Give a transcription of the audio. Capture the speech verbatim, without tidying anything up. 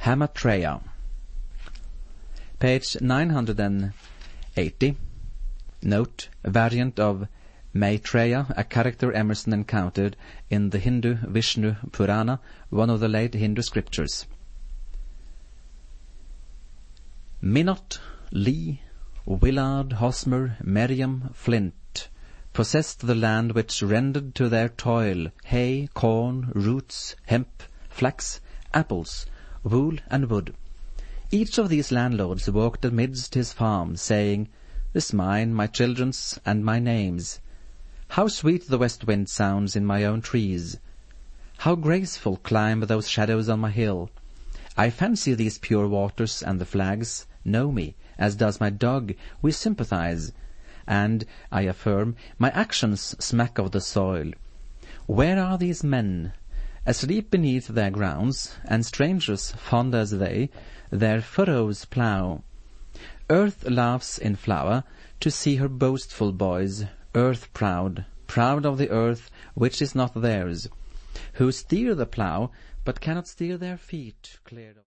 Hamatreya. Page nine hundred eighty. Note, a variant of Maitreya, a character Emerson encountered in the Hindu Vishnu Purana, one of the late Hindu scriptures. Minot, Lee, Willard, Hosmer, Merriam, Flint possessed the land which rendered to their toil hay, corn, roots, hemp, flax, apples, wool, and wood. Each of these landlords walked amidst his farm, saying, "This mine, my children's, and my name's. How sweet the west wind sounds in my own trees! How graceful climb those shadows on my hill! I fancy these pure waters and the flags know me, as does my dog. We sympathize, and, I affirm, my actions smack of the soil. Where are these men, asleep beneath their grounds, and strangers, fond as they, their furrows plough? Earth laughs in flower to see her boastful boys, earth proud, proud of the earth which is not theirs, who steer the plough but cannot steer their feet clear of